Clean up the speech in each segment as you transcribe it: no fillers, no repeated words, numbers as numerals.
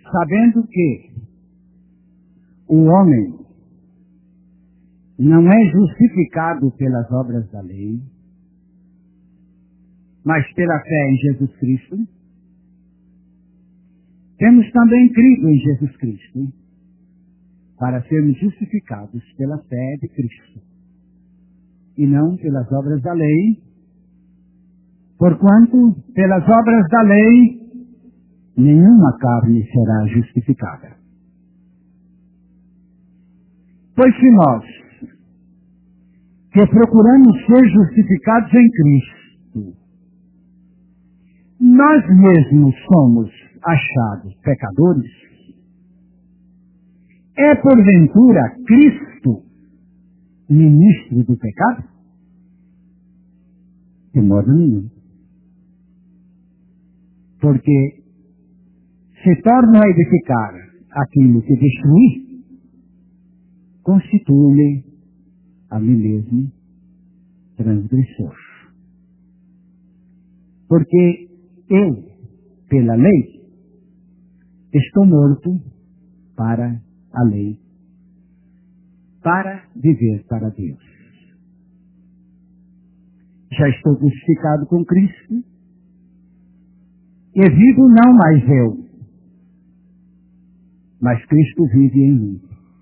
sabendo que o homem não é justificado pelas obras da lei, mas pela fé em Jesus Cristo, temos também crido em Jesus Cristo para sermos justificados pela fé de Cristo e não pelas obras da lei, porquanto pelas obras da lei nenhuma carne será justificada. Pois se nós, que procuramos ser justificados em Cristo, nós mesmos somos achados pecadores, é porventura Cristo ministro do pecado? De modo nenhum. Porque se torna a edificar aquilo que destruí, constitui-me a mim mesmo transgressor. Porque eu, pela lei, estou morto para a lei, para viver para Deus. Já estou crucificado com Cristo, e vivo não mais eu, mas Cristo vive em mim.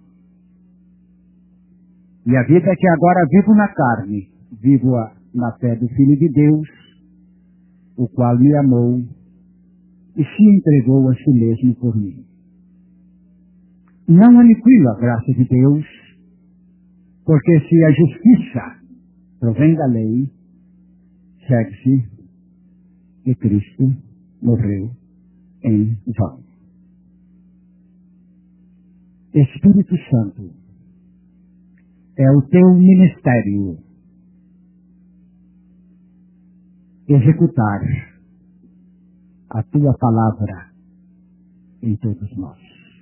E a vida que agora vivo na carne, vivo-a na fé do Filho de Deus, o qual me amou e se entregou a si mesmo por mim. Não aniquilo a graça de Deus, porque se a justiça provém da lei, segue-se que Cristo morreu em vão. Espírito Santo, é o teu ministério executar a tua palavra em todos nós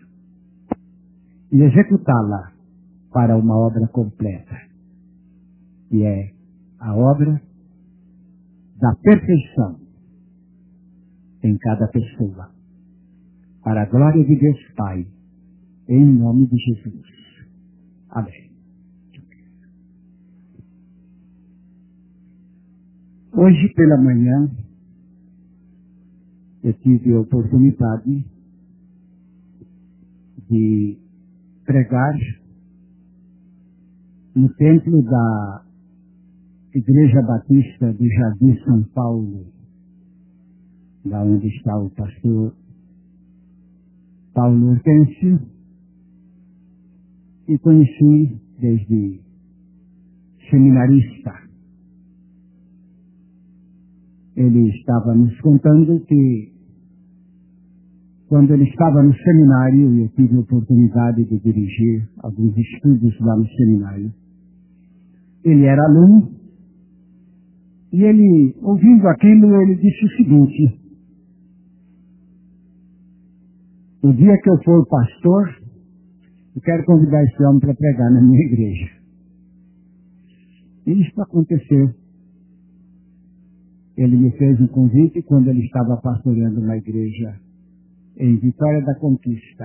e executá-la para uma obra completa, que é a obra da perfeição em cada pessoa, para a glória de Deus Pai, em nome de Jesus. Amém. Hoje pela manhã, eu tive a oportunidade de pregar no templo da Igreja Batista do Jardim São Paulo, da onde está o pastor Paulo Hortêncio, e conheci desde seminarista. Ele estava nos contando que, quando ele estava no seminário, e eu tive a oportunidade de dirigir alguns estudos lá no seminário, ele era aluno, e ele, ouvindo aquilo, ele disse o seguinte: o dia que eu for pastor, eu quero convidar esse homem para pregar na minha igreja. E isso aconteceu. Ele me fez um convite quando ele estava pastoreando uma igreja em Vitória da Conquista.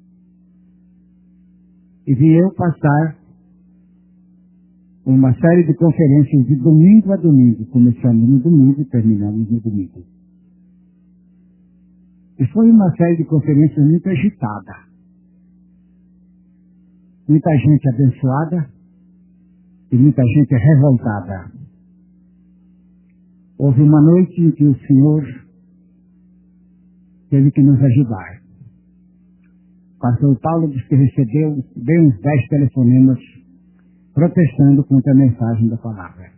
E vim eu passar uma série de conferências de domingo a domingo. Começamos no domingo e terminamos no domingo. E foi uma série de conferências muito agitada. Muita gente abençoada e muita gente revoltada. Houve uma noite em que o Senhor teve que nos ajudar. O pastor Paulo disse que recebeu bem uns 10 telefonemas protestando contra a mensagem da palavra.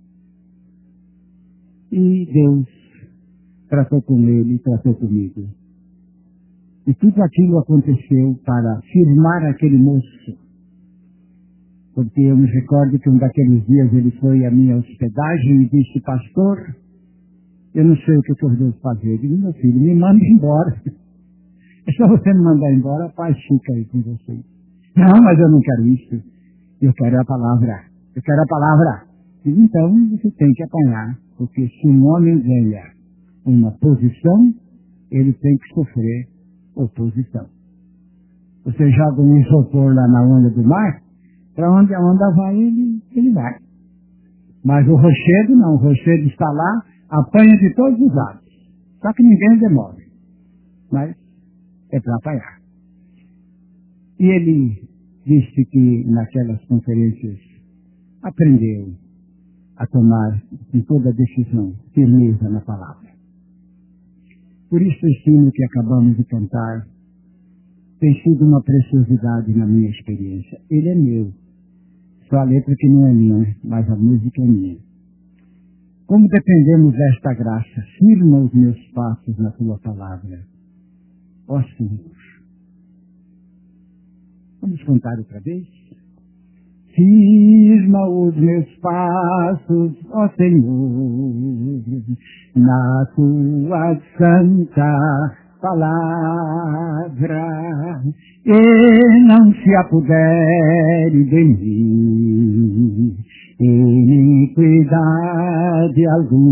E Deus tratou com ele e tratou comigo. E tudo aquilo aconteceu para firmar aquele moço. Porque eu me recordo que um daqueles dias ele foi à minha hospedagem e disse: pastor, eu não sei o que eu devo fazer. Eu digo: meu filho, me manda embora. É só você me mandar embora, a paz fica aí com você. Não, mas eu não quero isso. Eu quero a palavra. Eu quero a palavra. E então você tem que apanhar. Porque se um homem ganha uma posição, ele tem que sofrer oposição. Você joga um isopor lá na onda do mar, para onde a onda vai, ele vai. Mas o rochedo não, o rochedo está lá, apanha de todos os lados. Só que ninguém demora. Mas é para apanhar. E ele disse que naquelas conferências aprendeu a tomar em toda decisão firmeza na palavra. Por isso esse hino que acabamos de cantar tem sido uma preciosidade na minha experiência. Ele é meu. Só a letra que não é minha, mas a música é minha. Como dependemos desta graça, firma os meus passos na tua palavra. Ó Senhor. Vamos cantar outra vez? Firma os meus passos, ó Senhor, na tua santa palavra, e não se apodere de mim iniquidade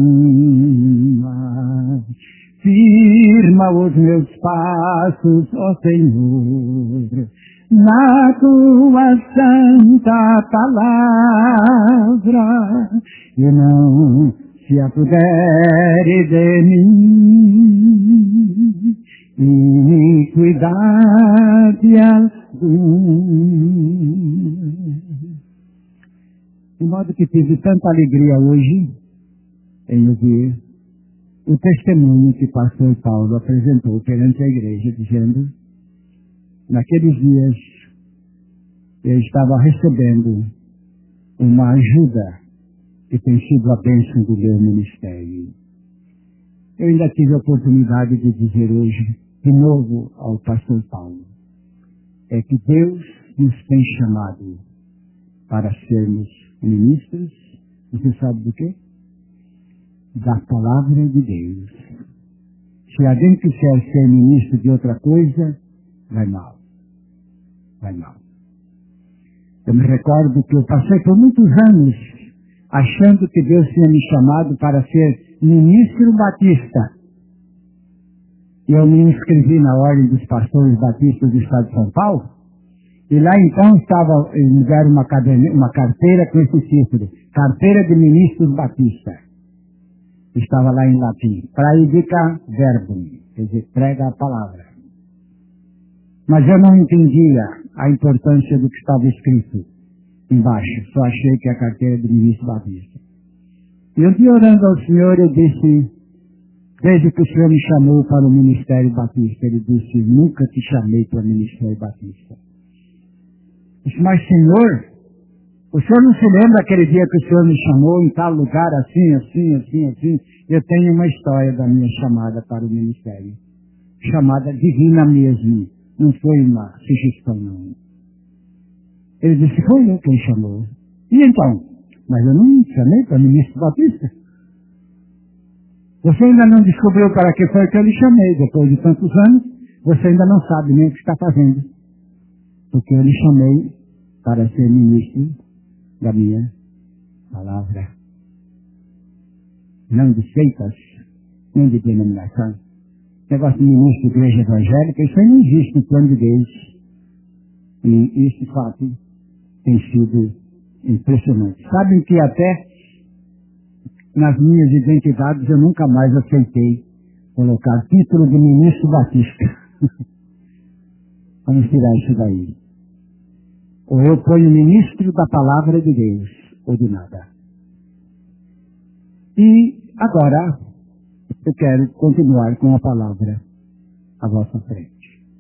alguma. Firma os meus passos, ó Senhor, na tua santa palavra, e não se apodere de mim iniquidade alguma. De modo que tive tanta alegria hoje em ouvir o testemunho que o pastor Paulo apresentou perante a igreja, dizendo: naqueles dias eu estava recebendo uma ajuda que tem sido a bênção do meu ministério. Eu ainda tive a oportunidade de dizer hoje, de novo, ao pastor Paulo, é que Deus nos tem chamado para sermos ministros, você sabe do quê? Da palavra de Deus. Se alguém quiser ser ministro de outra coisa, vai mal. Vai mal. Eu me recordo que eu passei por muitos anos achando que Deus tinha me chamado para ser ministro batista. Eu me inscrevi na Ordem dos Pastores Batistas do Estado de São Paulo, e lá então me deram uma carteira com esse título, Carteira de Ministros Batista. Estava lá em latim, Praedica Verbum, quer dizer, prega a palavra. Mas eu não entendia a importância do que estava escrito embaixo, só achei que a carteira de ministro batista. E um dia orando ao Senhor, eu disse, desde que o Senhor me chamou para o ministério batista, ele disse, nunca te chamei para o ministério batista. Eu disse, mas Senhor, o Senhor não se lembra aquele dia que o Senhor me chamou em tal lugar, assim, assim, assim, assim? Eu tenho uma história da minha chamada para o ministério. Chamada divina mesmo. Não foi uma sugestão, não. Ele disse, foi eu quem chamou. E então? Mas eu não chamei para ministro batista. Você ainda não descobriu para que foi que eu lhe chamei. Depois de tantos anos, você ainda não sabe nem o que está fazendo. Porque eu lhe chamei para ser ministro da minha palavra. Não de seitas, nem de denominação. Negócio de ministro de igreja evangélica, isso aí não existe no plano de Deus. E esse fato tem sido impressionante. Sabem que até nas minhas identidades eu nunca mais aceitei colocar título de ministro batista. Vamos tirar isso daí. Ou eu ponho ministro da palavra de Deus, ou de nada. E agora eu quero continuar com a palavra à vossa frente.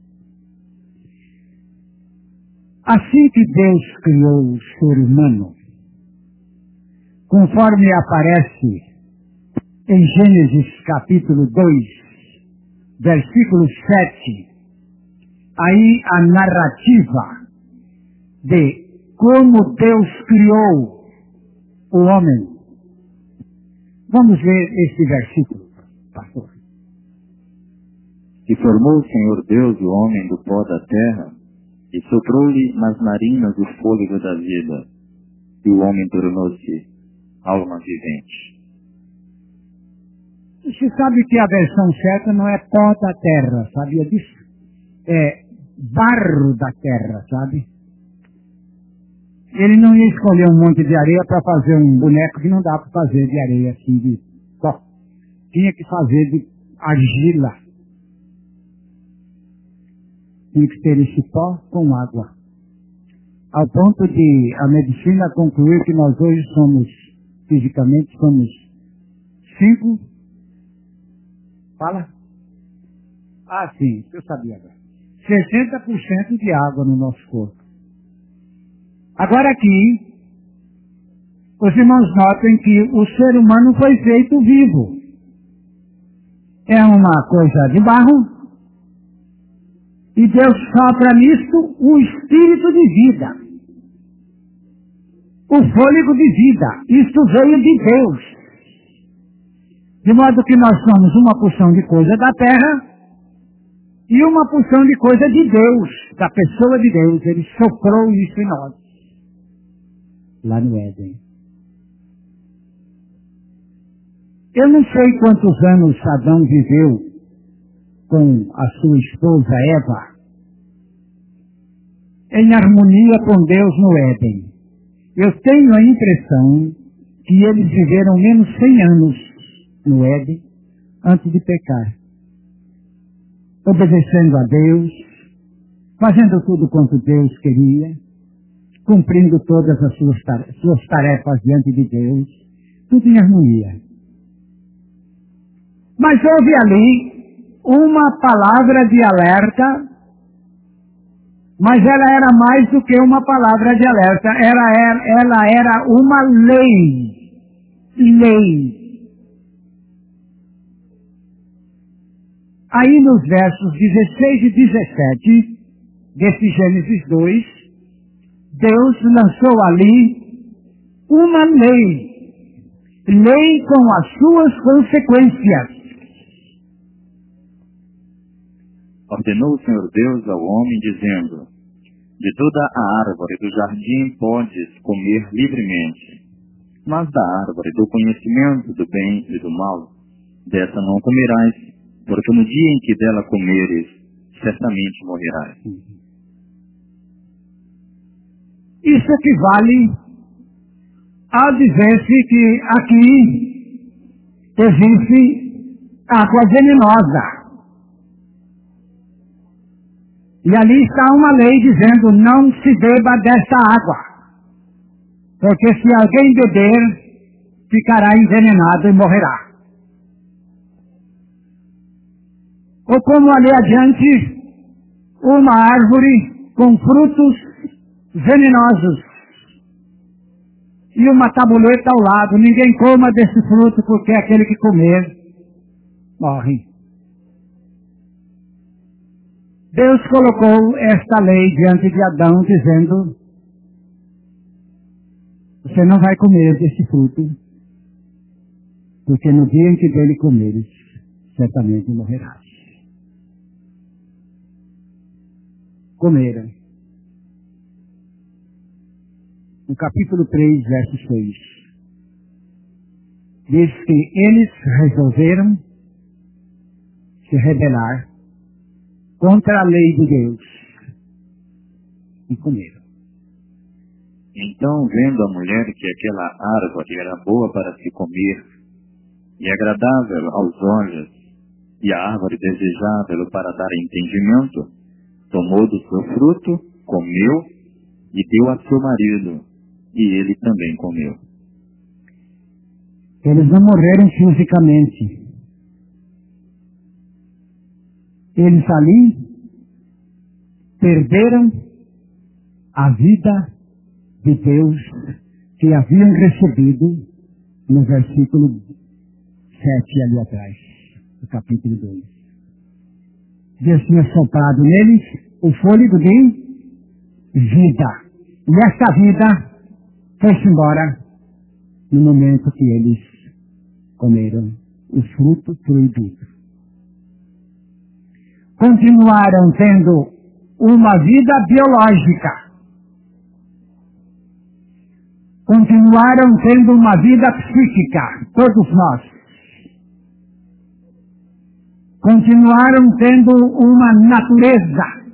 Assim que Deus criou o ser humano, conforme aparece em Gênesis capítulo 2, versículo 7, aí a narrativa de como Deus criou o homem. Vamos ver esse versículo, pastor. E formou o Senhor Deus o homem do pó da terra, e soprou-lhe nas narinas o fôlego da vida, e o homem tornou-se alma vivente. Você sabe que a versão certa não é pó da terra, sabia disso? barro da terra, sabe? Ele não ia escolher um monte de areia para fazer um boneco que não dá para fazer de areia assim, de pó. Tinha que fazer de argila. Tinha que ter esse pó com água. Ao ponto de a medicina concluir que nós hoje fisicamente somos 5. Fala? Ah, sim, eu sabia agora. 60% de água no nosso corpo. Agora aqui, os irmãos notem que o ser humano foi feito vivo. É uma coisa de barro, e Deus sopra nisto o espírito de vida, o fôlego de vida. Isto veio de Deus. De modo que nós somos uma porção de coisa da terra e uma porção de coisa de Deus, da pessoa de Deus. Ele soprou isso em nós, lá no Éden. Eu não sei quantos anos Adão viveu com a sua esposa Eva, em harmonia com Deus no Éden. Eu tenho a impressão que eles viveram menos 100 anos no Éden antes de pecar, obedecendo a Deus, fazendo tudo quanto Deus queria, cumprindo todas as suas tarefas diante de Deus, tudo em harmonia. Mas houve ali uma palavra de alerta, mas ela era mais do que uma palavra de alerta, ela era uma lei. Aí nos versos 16 e 17 desse Gênesis 2, Deus lançou ali uma lei com as suas consequências. Ordenou o Senhor Deus ao homem, dizendo: de toda a árvore do jardim podes comer livremente, mas da árvore do conhecimento do bem e do mal, dessa não comerás, porque no dia em que dela comeres, certamente morrerás. Isso equivale a dizer-se que aqui existe água venenosa. E ali está uma lei dizendo: não se beba desta água, porque se alguém beber, ficará envenenado e morrerá. Ou como ali adiante, uma árvore com frutos venenosos e uma tabuleta ao lado: ninguém coma desse fruto, porque aquele que comer morre. Deus colocou esta lei diante de Adão, dizendo: você não vai comer desse fruto, porque no dia em que dele comeres, certamente morrerás. Comeram. No capítulo 3, verso 6, diz que eles resolveram se rebelar contra a lei de Deus e comeram. Então, vendo a mulher que aquela árvore era boa para se comer e agradável aos olhos, e a árvore desejável para dar entendimento, tomou do seu fruto, comeu e deu a seu marido, e ele também comeu. Eles não morreram fisicamente. Eles ali perderam a vida de Deus que haviam recebido no versículo 7 ali atrás, do capítulo 2. Deus tinha soprado neles o fôlego de vida. E esta vida foi-se embora no momento que eles comeram o fruto proibido. Continuaram tendo uma vida biológica. Continuaram tendo uma vida psíquica, todos nós. Continuaram tendo uma natureza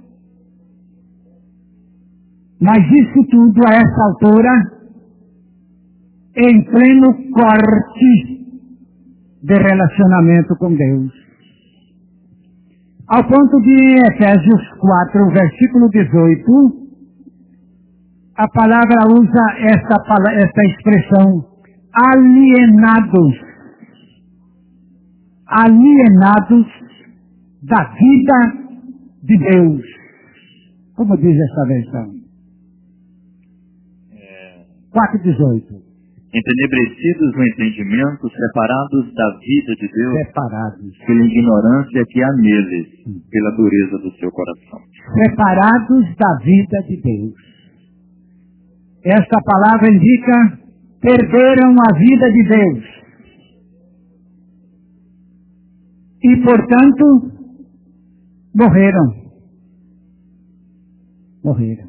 Mas isso tudo, a essa altura, em pleno corte de relacionamento com Deus. Ao ponto de, em Efésios 4, versículo 18, a palavra usa esta expressão, alienados. Alienados da vida de Deus. Como diz essa versão? 4:18. Entenebrecidos no entendimento, separados da vida de Deus, Separados. pela ignorância que há neles, pela dureza do seu coração. Separados da vida de Deus. Esta palavra indica, perderam a vida de Deus. E, portanto, morreram. Morreram.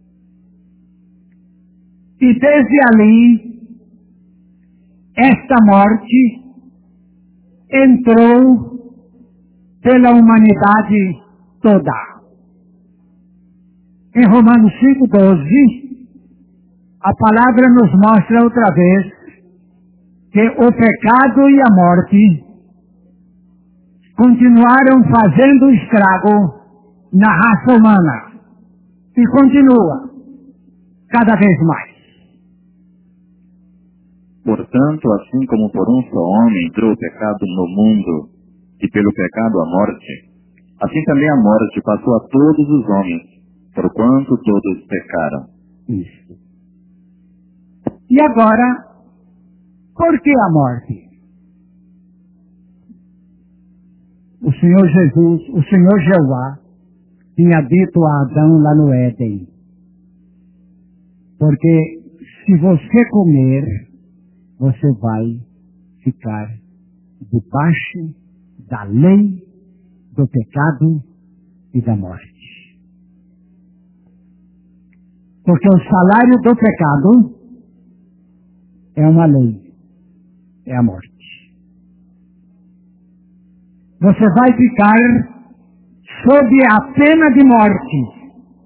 E desde ali, esta morte entrou pela humanidade toda. Em Romanos 5:12, a palavra nos mostra outra vez que o pecado e a morte continuaram fazendo estrago na raça humana. E continua cada vez mais. Portanto, assim como por um só homem entrou o pecado no mundo, e pelo pecado a morte, assim também a morte passou a todos os homens, porquanto todos pecaram. Isso. E agora, por que a morte? O Senhor Jesus, o Senhor Jeová, tinha dito a Adão lá no Éden, porque se você comer, você vai ficar debaixo da lei do pecado e da morte. Porque o salário do pecado é uma lei, é a morte. Você vai ficar sob a pena de morte.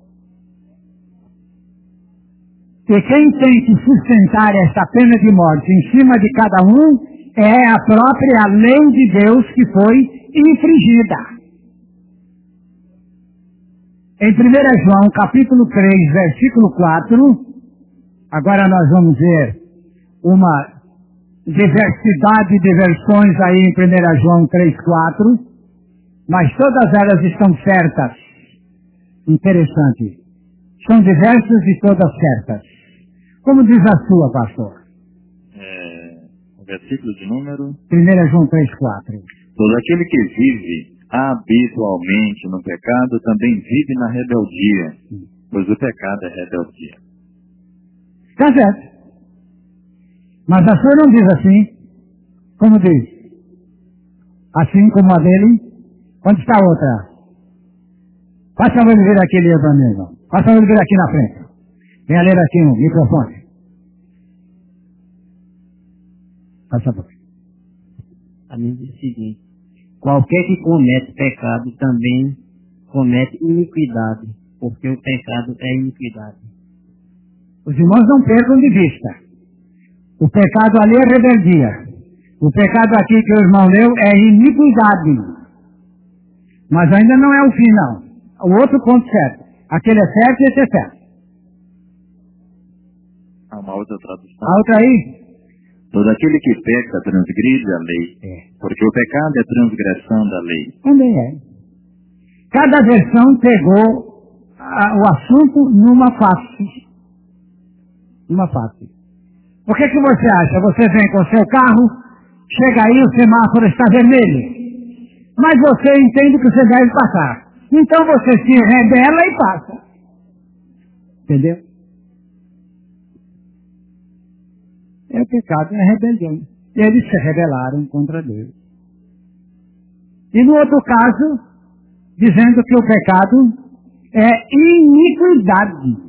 E quem tem que sustentar essa pena de morte em cima de cada um é a própria lei de Deus que foi infringida. Em 1 João, capítulo 3, versículo 4, agora nós vamos ver uma diversidade de versões aí em 1 João 3, 4, mas todas elas estão certas. Interessante. São diversas e todas certas. Como diz a sua, pastor? O versículo de número? 1 João 3, 4. Todo aquele que vive habitualmente no pecado também vive na rebeldia, pois o pecado é rebeldia. Está certo. Mas a sua não diz assim. Como diz? Assim como a dele. Onde está a outra? Faça a vir aqui, ler para mim, irmão. Faça a vir aqui na frente. Venha ler aqui no microfone. Faça a ver. A mim diz o seguinte: qualquer que comete pecado também comete iniquidade, porque o pecado é iniquidade. Os irmãos não percam de vista. O pecado ali é rebeldia. O pecado aqui que o irmão leu é iniquidade. Mas ainda não é o fim, não. O outro ponto certo. Aquele é certo e esse é certo. Há uma outra tradução. A outra aí? Todo aquele que peca transgride a lei, porque o pecado é transgressão da lei. Também é. Cada versão pegou o assunto numa face. Numa face. O que você acha? Você vem com o seu carro, chega aí, o semáforo está vermelho. Mas você entende que você deve passar. Então você se rebela e passa. Entendeu? É o pecado, é a rebelião. Eles se rebelaram contra Deus. E no outro caso, dizendo que o pecado é iniquidade.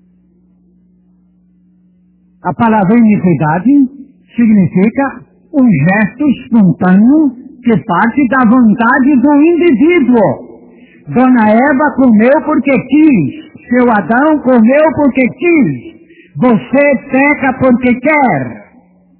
A palavra iniquidade significa um gesto espontâneo que parte da vontade do indivíduo. Dona Eva comeu porque quis. Seu Adão comeu porque quis. Você peca porque quer.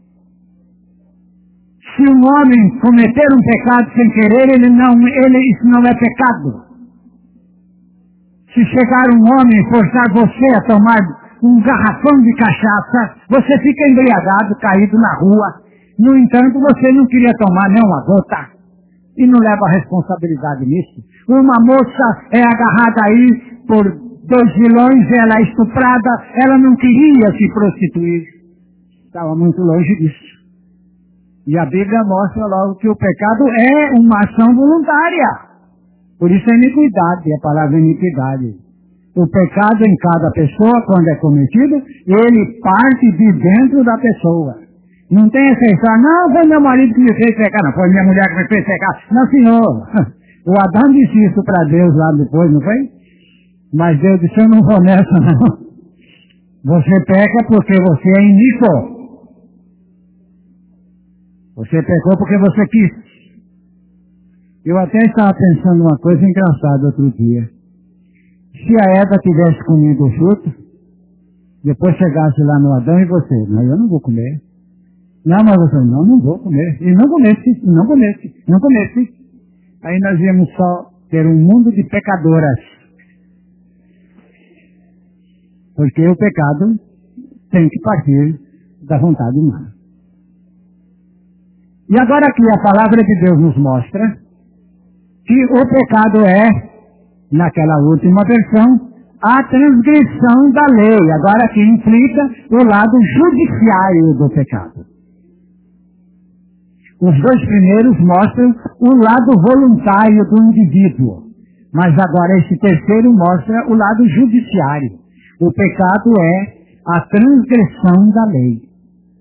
Se um homem cometer um pecado sem querer, isso não é pecado. Se chegar um homem e forçar você a tomar um garrafão de cachaça, você fica embriagado, caído na rua. No entanto, você não queria tomar nem uma gota. E não leva a responsabilidade nisso. Uma moça é agarrada aí por 2 vilões, ela é estuprada, ela não queria se prostituir. Estava muito longe disso. E a Bíblia mostra logo que o pecado é uma ação voluntária. Por isso a iniquidade, a palavra iniquidade. O pecado em cada pessoa, quando é cometido, ele parte de dentro da pessoa. Não tem essa história, não, foi meu marido que me fez pecar, não, foi minha mulher que me fez pecar. Não, senhor. O Adão disse isso para Deus lá depois, não foi? Mas Deus disse, eu não vou nessa, não. Você peca porque você é iníquo. Você pecou porque você quis. Eu até estava pensando uma coisa engraçada outro dia. Se a Eva tivesse comido o fruto, depois chegasse lá no Adão e você, não, eu não vou comer. Não, mas você, não vou comer. E não comesse. Aí nós íamos só ter um mundo de pecadoras. Porque o pecado tem que partir da vontade humana. E agora aqui a palavra de Deus nos mostra que o pecado é, naquela última versão, a transgressão da lei. Agora aqui implica o lado judiciário do pecado. Os 2 primeiros mostram o lado voluntário do indivíduo. Mas agora esse terceiro mostra o lado judiciário. O pecado é a transgressão da lei.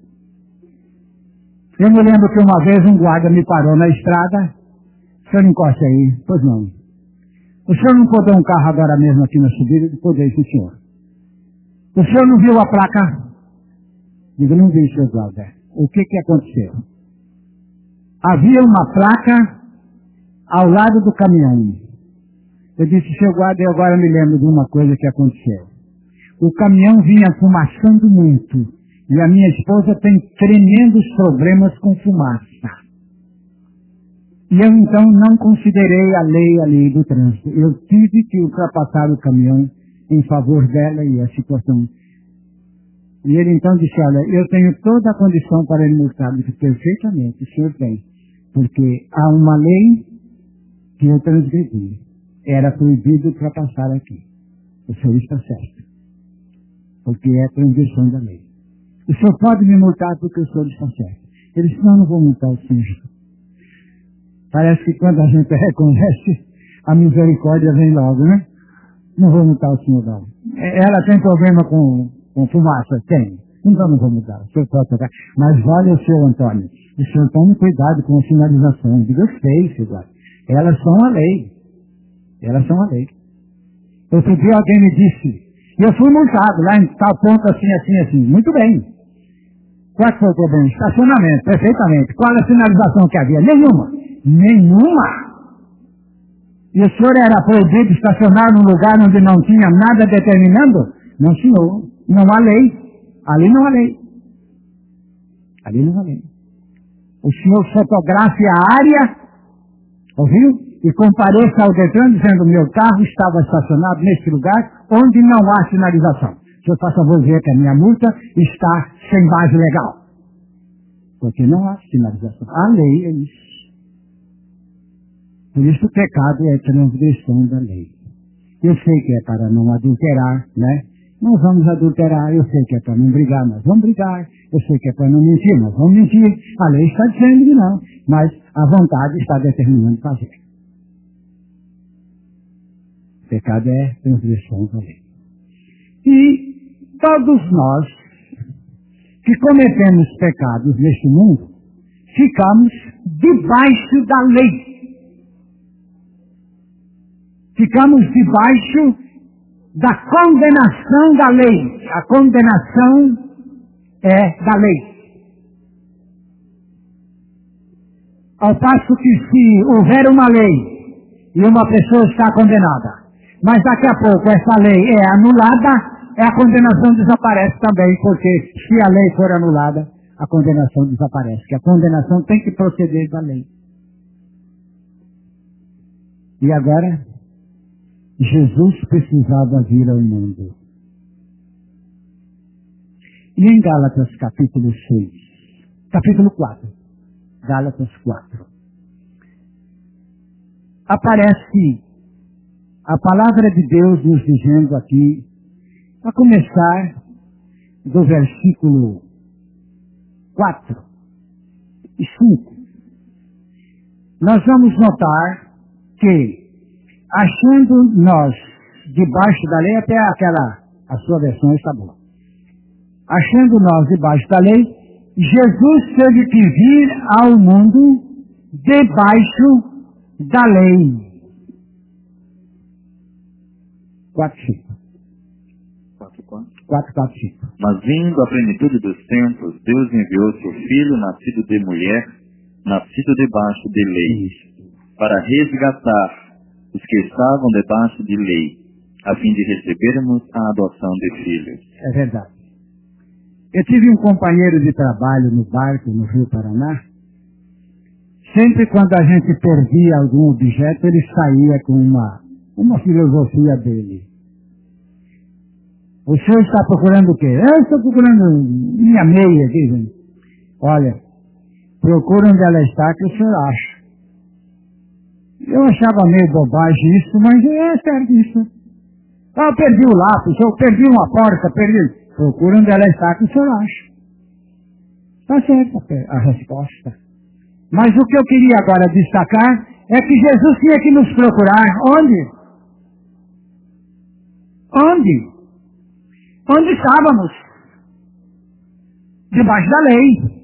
Eu me lembro que uma vez um guarda me parou na estrada. O senhor encosta aí? Pois não. O senhor não podou um carro agora mesmo aqui na subida? Podei, sim, senhor. O senhor não viu a placa? Digo, não vi, senhor guarda. O que aconteceu? Havia uma placa ao lado do caminhão. Eu disse, senhor guarda, eu agora me lembro de uma coisa que aconteceu. O caminhão vinha fumaçando muito. E a minha esposa tem tremendos problemas com fumaça. E eu então não considerei a lei ali do trânsito. Eu tive que ultrapassar o caminhão em favor dela e a situação. E ele então disse, olha, eu tenho toda a condição para ele multar. Eu disse, perfeitamente, o senhor tem. Porque há uma lei que eu transgredi. Era proibido ultrapassar aqui. O senhor está certo. Porque é transgressão da lei. O senhor pode me multar porque o senhor está certo. Ele disse, não vou multar o senhor. Parece que quando a gente reconhece, a misericórdia vem logo, né? Não vou multar o senhor, não. Ela tem problema com fumaça? Tem. Então não vou mudar. O senhor pode tocar. Mas olha o senhor Antônio. O senhor tome cuidado com a sinalização. Diga, eu sei, senhor. Elas são a lei. Elas são a lei. Outro dia alguém me disse, eu fui multado lá em tal ponto assim. Muito bem. Qual foi o problema? Estacionamento, perfeitamente. Qual a sinalização que havia? Nenhuma. E o senhor era proibido de estacionar num lugar onde não tinha nada determinando? Não, senhor. Não há lei. Ali não há lei. Ali não há lei. O senhor fotografe a área, ouviu? E compareça ao Detran dizendo, meu carro estava estacionado neste lugar onde não há sinalização. O senhor faça favor ver que a minha multa está sem base legal. Porque não há sinalização. A lei é isso. Por isso o pecado é transgressão da lei. Eu sei que é para não adulterar, né? Nós vamos adulterar, eu sei que é para não brigar, nós vamos brigar. Eu sei que é para não mentir, nós vamos mentir. A lei está dizendo que não, mas a vontade está determinando fazer. O pecado é transgressão da lei. E todos nós que cometemos pecados neste mundo, ficamos debaixo da lei. Ficamos debaixo da condenação da lei. A condenação é da lei. Ao passo que se houver uma lei e uma pessoa está condenada, Mas daqui a pouco essa lei é anulada, a condenação desaparece também, porque se a lei for anulada, a condenação desaparece, que a condenação tem que proceder da lei. E agora, Jesus precisava vir ao mundo. E em Gálatas capítulo 6, capítulo 4, Gálatas 4, aparece a palavra de Deus nos dizendo aqui, a começar do versículo 4 e 5, nós vamos notar que, achando nós debaixo da lei, até a sua versão está boa, achando nós debaixo da lei, Jesus teve que vir ao mundo debaixo da lei. 4:5. 4:5. Mas vindo à plenitude dos tempos, Deus enviou seu Filho, nascido de mulher, nascido debaixo de lei, para resgatar os que estavam debaixo de lei, a fim de recebermos a adoção de filhos. É verdade. Eu tive um companheiro de trabalho no barco, no Rio Paraná. Sempre quando a gente perdia algum objeto, ele saía com uma filosofia dele. O senhor está procurando o quê? Eu estou procurando minha meia aqui. Olha, procura onde ela está que o senhor acha. Eu achava meio bobagem isso, mas é certo isso. Eu perdi o lápis, eu perdi uma porta, perdi. Procura onde ela está que o senhor acha. Está certa a resposta. Mas o que eu queria agora destacar é que Jesus tinha que nos procurar. Onde? Onde? Onde estávamos? Debaixo da lei.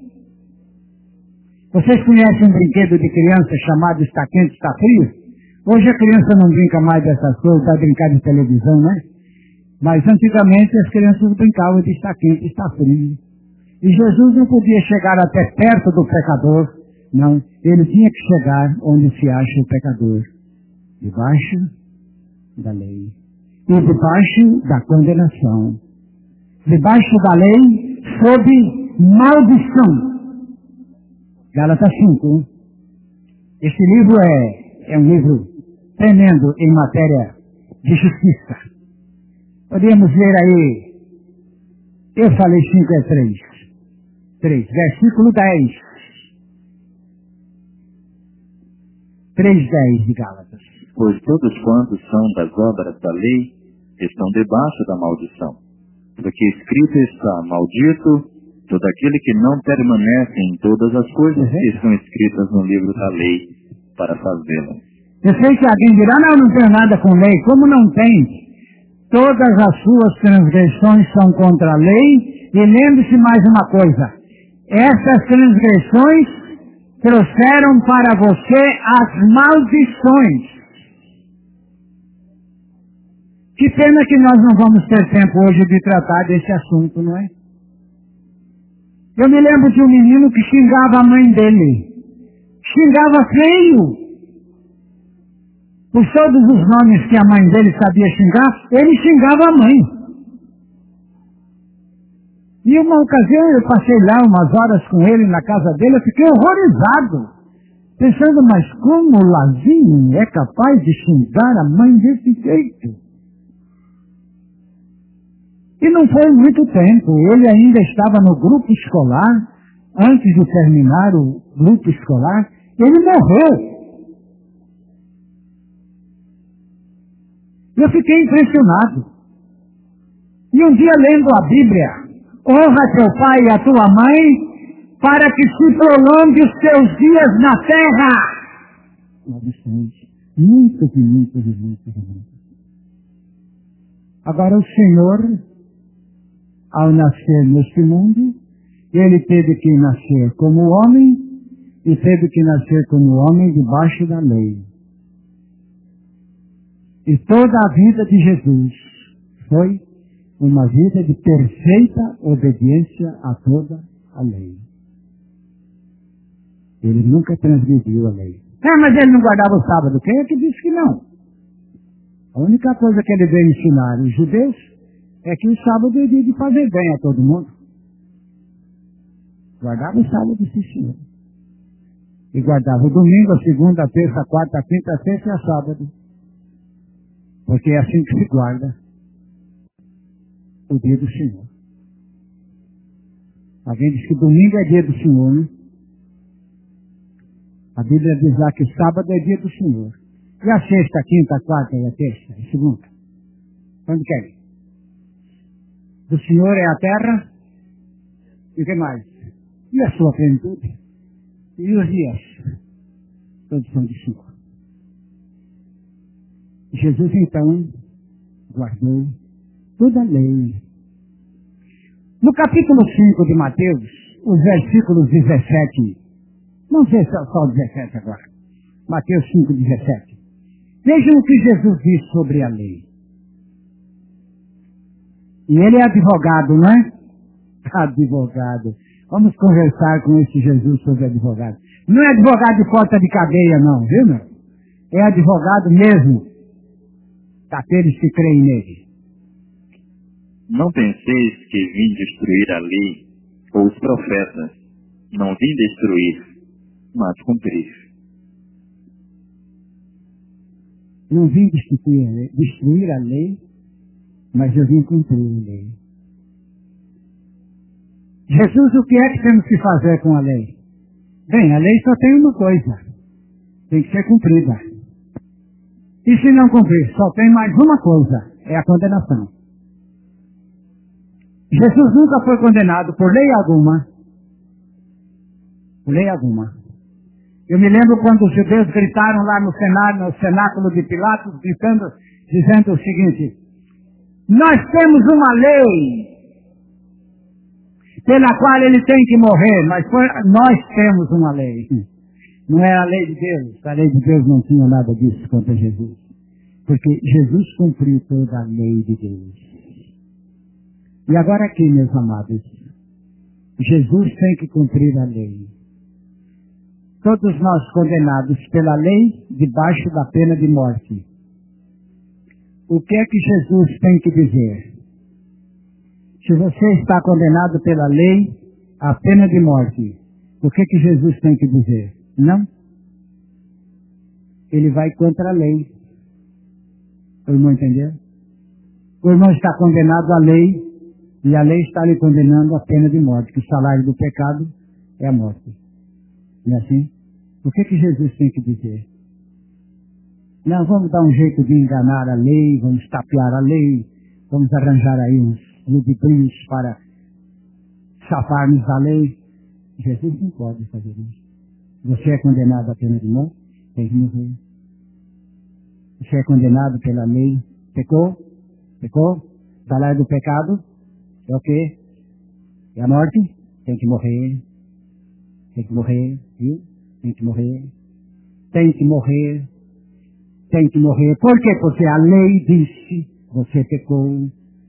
Vocês conhecem um brinquedo de criança chamado Está Quente, Está Frio? Hoje a criança não brinca mais dessas coisas, vai brincar de televisão, né? Mas antigamente as crianças brincavam de Está Quente, Está Frio. E Jesus não podia chegar até perto do pecador. Não, ele tinha que chegar onde se acha o pecador. Debaixo da lei. E debaixo da condenação. Debaixo da lei, sob maldição. Gálatas 5. Este livro é um livro tremendo em matéria de justiça. Podemos ver aí, eu falei 5 é 3, versículo 10. 3:10 de Gálatas. Pois todos quantos são das obras da lei estão debaixo da maldição. Porque escrito está, maldito todo aquele que não permanece em todas as coisas que estão escritas no livro da lei para fazê-las. Eu sei que alguém dirá, não tenho nada com lei. Como não tem? Todas as suas transgressões são contra a lei. E lembre-se mais uma coisa. Essas transgressões trouxeram para você as maldições. Que pena que nós não vamos ter tempo hoje de tratar desse assunto, não é? Eu me lembro de um menino que xingava a mãe dele. Xingava feio. Por todos os nomes que a mãe dele sabia xingar, ele xingava a mãe. E uma ocasião eu passei lá umas horas com ele na casa dele, eu fiquei horrorizado. Pensando, mas como o Lazinho é capaz de xingar a mãe desse jeito? E não foi muito tempo, ele ainda estava no grupo escolar, antes de terminar o grupo escolar, ele morreu. Eu fiquei impressionado. E um dia lendo a Bíblia, honra teu pai e a tua mãe, para que se prolongue os teus dias na terra. Muitos. Agora o Senhor, ao nascer neste mundo, ele teve que nascer como homem e teve que nascer como homem debaixo da lei. E toda a vida de Jesus foi uma vida de perfeita obediência a toda a lei. Ele nunca transgrediu a lei. Mas ele não guardava o sábado. Quem é que disse que não? A única coisa que ele veio ensinar os judeus é que o sábado é dia de fazer bem a todo mundo. Guardava o sábado, sim, senhor. E guardava o domingo, a segunda, a terça, a quarta, a quinta, a sexta e a sábado. Porque é assim que se guarda o dia do Senhor. Alguém diz que domingo é dia do Senhor, né? A Bíblia diz lá que sábado é dia do Senhor. E a sexta, a quinta, a quarta e a terça, a segunda? Quando quer? Do Senhor é a terra. E o que mais? E a sua plenitude? E os dias? Todos são de Senhor. Jesus, então, guardou toda a lei. No capítulo 5 de Mateus, os versículos 17, não sei se é só o 17 agora, Mateus 5, 17. Vejam o que Jesus diz sobre a lei. E ele é advogado, não é? Advogado. Vamos conversar com esse Jesus sobre advogado. Não é advogado de porta de cadeia, não, viu, meu? É advogado mesmo daqueles que creem nele. Não penseis que vim destruir a lei ou os profetas. Não vim destruir, mas cumprir. Não vim destruir a lei, mas eu vim cumprir a lei. Jesus, o que é que temos que fazer com a lei? Bem, a lei só tem uma coisa. Tem que ser cumprida. E se não cumprir, só tem mais uma coisa. É a condenação. Jesus nunca foi condenado por lei alguma. Por lei alguma. Eu me lembro quando os judeus gritaram lá no cenáculo de Pilatos, dizendo o seguinte: nós temos uma lei pela qual ele tem que morrer, mas nós temos uma lei. Não é a lei de Deus. A lei de Deus não tinha nada disso contra Jesus. Porque Jesus cumpriu toda a lei de Deus. E agora aqui, meus amados, Jesus tem que cumprir a lei. Todos nós condenados pela lei, debaixo da pena de morte. O que é que Jesus tem que dizer? Se você está condenado pela lei, a pena de morte, o que é que Jesus tem que dizer? Não. Ele vai contra a lei. O irmão entendeu? O irmão está condenado à lei, e a lei está lhe condenando à pena de morte, que o salário do pecado é a morte. Não é assim? O que é que Jesus tem que dizer? Não, vamos dar um jeito de enganar a lei, vamos tapear a lei, vamos arranjar aí uns ludibrios para safarmos da lei. Jesus não pode fazer isso. Você é condenado à pena de morte, tem que morrer. Você é condenado pela lei, pecou, salário do pecado, é o quê? É a morte, tem que morrer, viu? Tem que morrer. Por quê? Porque a lei disse, você pecou,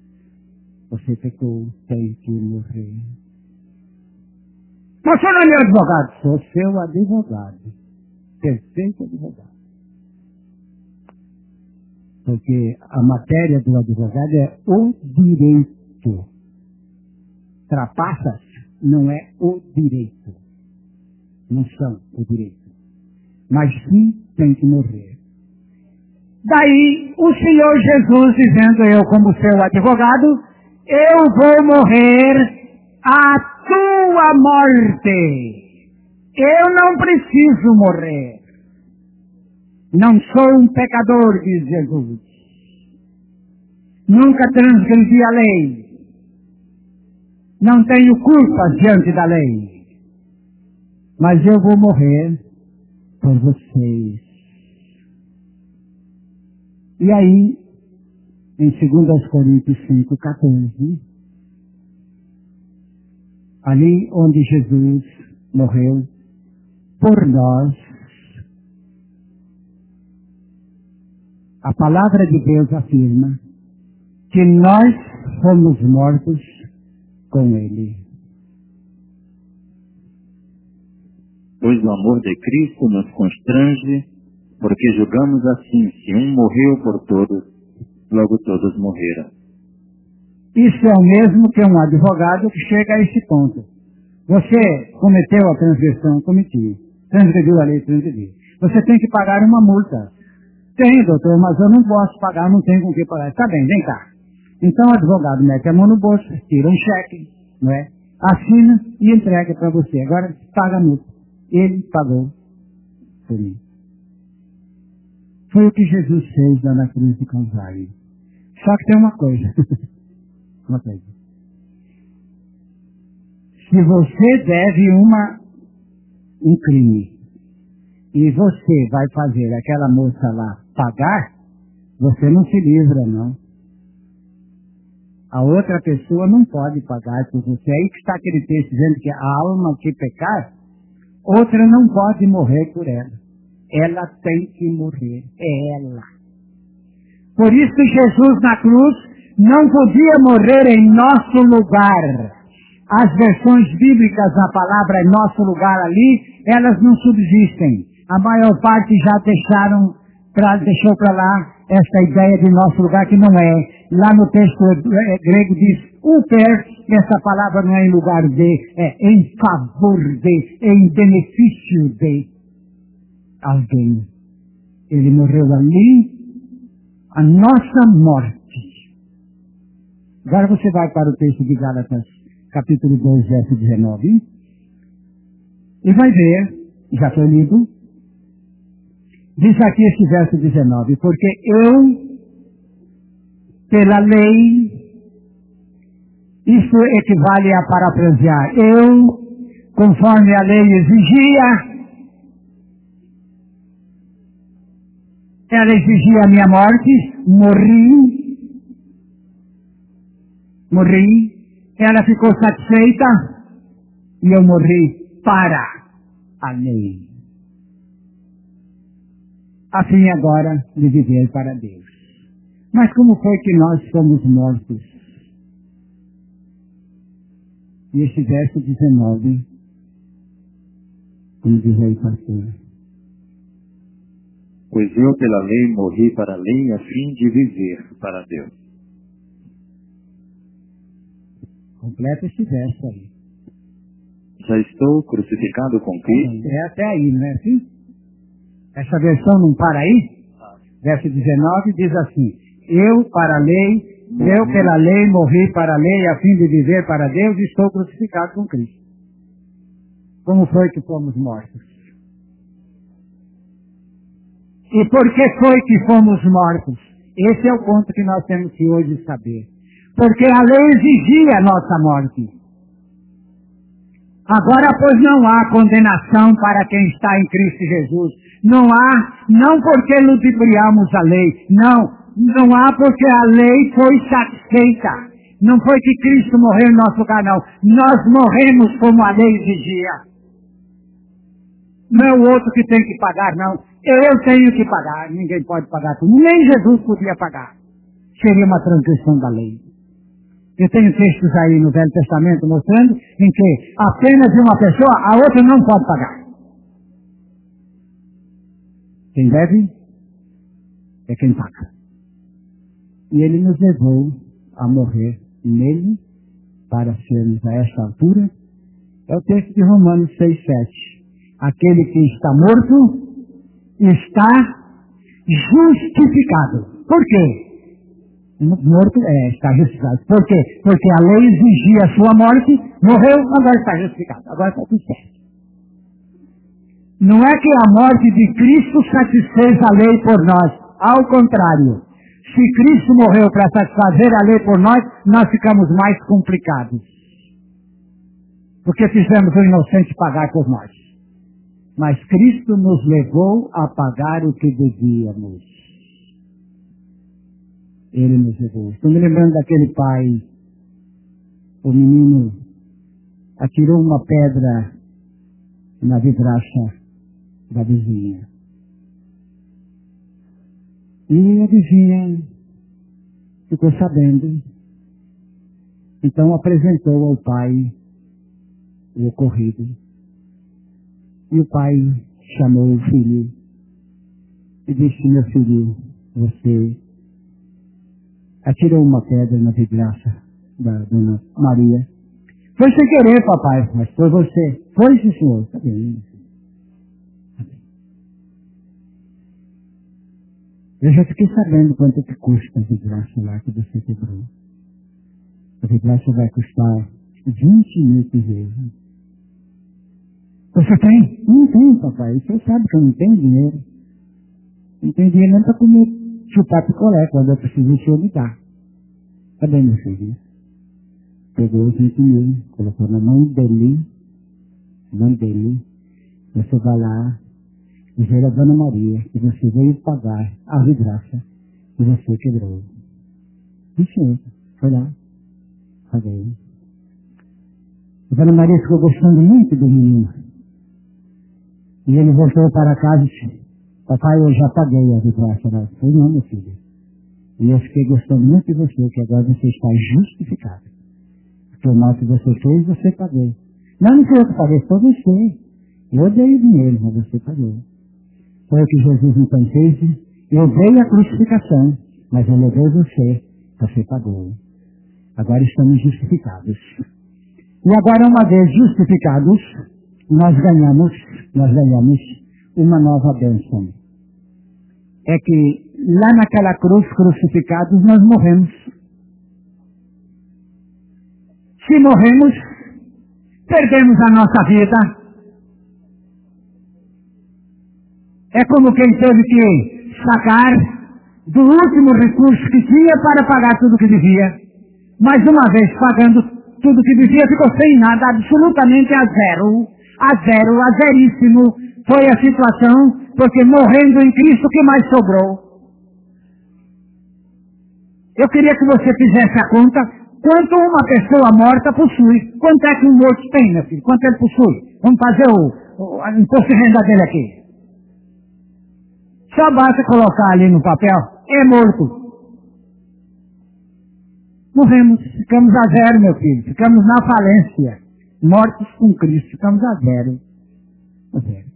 tem que morrer. Mas você não é meu advogado? Sou seu advogado. Perfeito advogado. Porque a matéria do advogado é o direito. Trapaças não é o direito. Não são o direito. Mas sim tem que morrer. Daí o Senhor Jesus dizendo, eu como seu advogado, eu vou morrer a tua morte. Eu não preciso morrer. Não sou um pecador, diz Jesus. Nunca transgredi a lei. Não tenho culpa diante da lei. Mas eu vou morrer por vocês. E aí, em 2 Coríntios 5:14, ali onde Jesus morreu por nós, a palavra de Deus afirma que nós fomos mortos com Ele. Pois o amor de Cristo nos constrange, porque julgamos assim, se um morreu por todos, logo todos morreram. Isso é o mesmo que um advogado que chega a esse ponto. Você cometeu a transgressão, cometi. Transgrediu a lei, transgrediu. Você tem que pagar uma multa. Tem, doutor, mas eu não posso pagar, não tenho com o que pagar. Tá bem, vem cá. Então o advogado mete a mão no bolso, tira um cheque, não é? Assina e entrega para você. Agora paga a multa. Ele pagou por mim. Foi o que Jesus fez lá na cruz do Calvário. Só que tem uma coisa. Uma coisa. Se você deve um crime e você vai fazer aquela moça lá pagar, você não se livra, não. A outra pessoa não pode pagar por você. Aí que está aquele texto dizendo que a alma que pecar, outra não pode morrer por ela. Ela tem que morrer. É ela. Por isso Jesus na cruz não podia morrer em nosso lugar. As versões bíblicas da palavra em nosso lugar ali, elas não subsistem. A maior parte já deixou para lá esta ideia de nosso lugar, que não é. Lá no texto grego diz uper, essa palavra não é em lugar de, é em favor de, em benefício de alguém. Ele morreu ali, a nossa morte. Agora você vai para o texto de Gálatas, capítulo 2, verso 19, e vai ver, já foi lido, diz aqui esse verso 19, porque eu, pela lei, isso equivale a parafrasear, eu, conforme a lei exigia, ela exigia a minha morte, morri, ela ficou satisfeita e eu morri para a lei. A fim agora de viver para Deus. Mas como foi que nós fomos mortos? E este verso 19, como diz aí, pastor. Pois eu pela lei morri para a lei a fim de viver para Deus. Completa esse verso aí. Já estou crucificado com Cristo. É até aí, não é assim? Essa versão não para aí? Verso 19 diz assim, eu pela lei morri para a lei a fim de viver para Deus e estou crucificado com Cristo. Como foi que fomos mortos? E por que foi que fomos mortos? Esse é o ponto que nós temos que hoje saber. Porque a lei exigia a nossa morte. Agora, pois, não há condenação para quem está em Cristo Jesus. Não há, não porque ludibriamos a lei. Não há porque a lei foi satisfeita. Não foi que Cristo morreu em nosso lugar, não. Nós morremos como a lei exigia. Não é o outro que tem que pagar, não. Eu tenho que pagar. Ninguém pode pagar tudo. Nem Jesus podia pagar. Seria uma transgressão da lei. Eu tenho textos aí no Velho Testamento mostrando em que apenas uma pessoa, a outra não pode pagar. Quem deve é quem paga. E ele nos levou a morrer nele para sermos a esta altura. É o texto de Romanos 6, 7. Aquele que está morto está justificado. Por quê? Morto está justificado. Por quê? Porque a lei exigia a sua morte, morreu, agora está justificado. Agora está tudo certo. Não é que a morte de Cristo satisfez a lei por nós. Ao contrário. Se Cristo morreu para satisfazer a lei por nós, nós ficamos mais complicados. Porque fizemos o inocente pagar por nós. Mas Cristo nos levou a pagar o que devíamos. Ele nos levou. Estou me lembrando daquele pai, o menino atirou uma pedra na vidraça da vizinha. E a vizinha ficou sabendo. Então apresentou ao pai o ocorrido. E o pai chamou o filho e disse, meu filho, você atirou uma pedra na vidraça da Dona Maria. Foi sem querer, papai, mas foi você. Foi, sim, senhor. Tá bem. Eu já fiquei sabendo quanto que custa a vidraça lá que você quebrou. A vidraça vai custar 20 mil cruzeiros. Você tem? Não tenho, papai. Você sabe que eu não tenho dinheiro. Não tenho dinheiro nem para comer, chupar picolé. Quando eu preciso, o senhor me dá. Tá bem, meu filho. Pegou os 20 mil, colocou na mão dele. Você vai lá dizer a Dona Maria que você veio pagar a vidraça que você quebrou. E sim, foi lá. Paguei. A Dona Maria ficou gostando muito do menino. E ele voltou para casa e disse: papai, eu já paguei a vidraça. Ela falou: não, meu filho. E eu fiquei gostando muito de você, que agora você está justificado. Porque o mal que você fez, você pagou. Não foi eu que paguei, foi você. Eu dei o dinheiro, mas você pagou. Foi o que Jesus então fez. Eu dei a crucificação, mas eu levei você pagou. Agora estamos justificados. E agora, uma vez justificados, nós ganhamos uma nova bênção. É que lá naquela cruz, crucificados, nós morremos. Se morremos, perdemos a nossa vida. É como quem teve que sacar do último recurso que tinha para pagar tudo que devia. Mas uma vez pagando tudo que devia, ficou sem nada, absolutamente a zeríssimo. Foi a situação, porque morrendo em Cristo, o que mais sobrou? Eu queria que você fizesse a conta, quanto uma pessoa morta possui. Quanto é que um morto tem, meu filho? Quanto ele possui? Vamos fazer o imposto de renda dele aqui. Só basta colocar ali no papel, é morto. Morremos, ficamos a zero, meu filho. Ficamos na falência. Mortos com Cristo, ficamos a zero. A zero.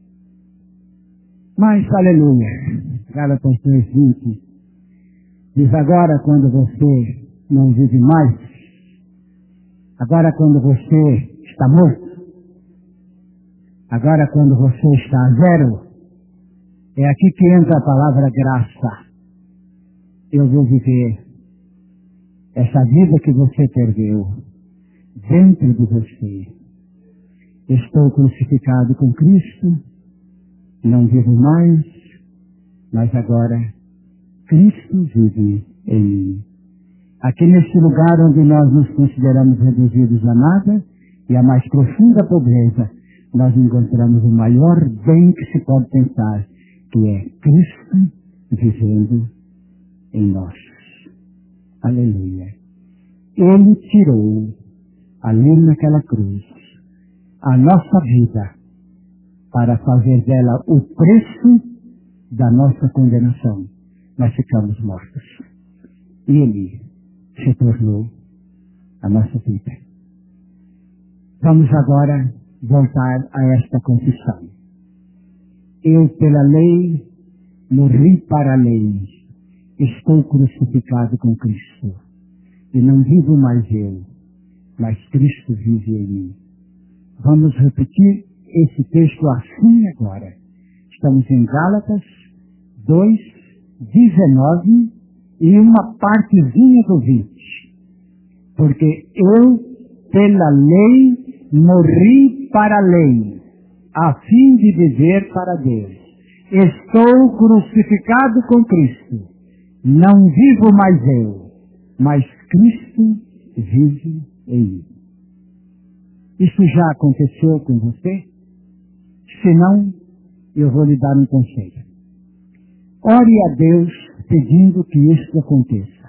Mas, aleluia, Gálatas 3:20 diz: agora quando você não vive mais, agora quando você está morto, agora quando você está a zero, é aqui que entra a palavra graça. Eu vou viver essa vida que você perdeu dentro de você. Estou crucificado com Cristo, não vivo mais, mas agora Cristo vive em mim. Aqui neste lugar onde nós nos consideramos reduzidos a nada e a mais profunda pobreza, nós encontramos o maior bem que se pode pensar, que é Cristo vivendo em nós. Aleluia. Ele tirou ali naquela cruz a nossa vida para fazer dela o preço da nossa condenação. Nós ficamos mortos. Ele se tornou a nossa vida. Vamos agora voltar a esta confissão. Eu, pela lei, morri para a lei. Estou crucificado com Cristo. E não vivo mais eu, mas Cristo vive em mim. Vamos repetir esse texto assim agora. Estamos em Gálatas 2:19 e uma partezinha do 20. Porque eu, pela lei, morri para a lei, a fim de viver para Deus. Estou crucificado com Cristo. Não vivo mais eu, mas Cristo vive em mim. Isso já aconteceu com você? Se não, eu vou lhe dar um conselho. Ore a Deus pedindo que isso aconteça.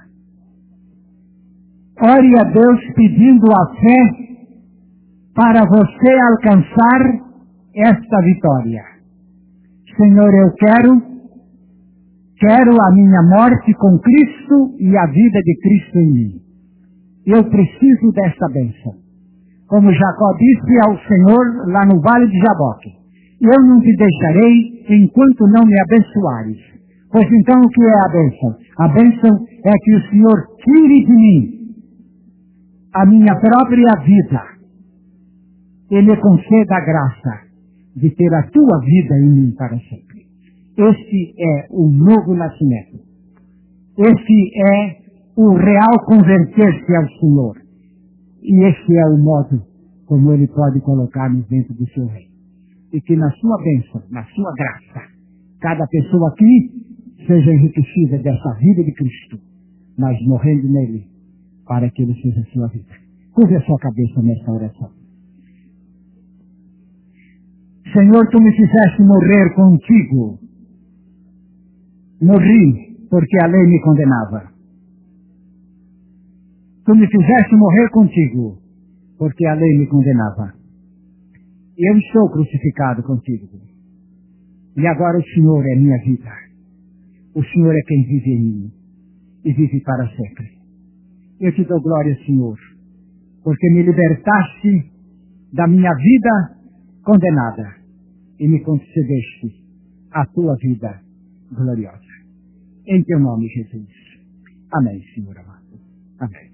Ore a Deus pedindo a fé para você alcançar esta vitória. Senhor, eu quero a minha morte com Cristo e a vida de Cristo em mim. Eu preciso desta bênção. Como Jacó disse ao Senhor lá no Vale de Jaboque: eu não te deixarei enquanto não me abençoares. Pois então o que é a bênção? A bênção é que o Senhor tire de mim a minha própria vida e me conceda a graça de ter a tua vida em mim para sempre. Este é o novo nascimento. Este é o real converter-se ao Senhor. E este é o modo como Ele pode colocar-nos dentro do seu reino. E que na sua bênção, na sua graça, cada pessoa aqui seja enriquecida dessa vida de Cristo, mas morrendo nele, para que Ele seja a sua vida. Curve a sua cabeça nesta oração. Senhor, Tu me fizeste morrer contigo. Morri porque a lei me condenava. Tu me fizeste morrer contigo porque a lei me condenava. E eu estou crucificado contigo. E agora o Senhor é minha vida. O Senhor é quem vive em mim e vive para sempre. Eu te dou glória, Senhor, porque me libertaste da minha vida condenada e me concedeste a tua vida gloriosa. Em teu nome, Jesus. Amém, Senhor amado. Amém.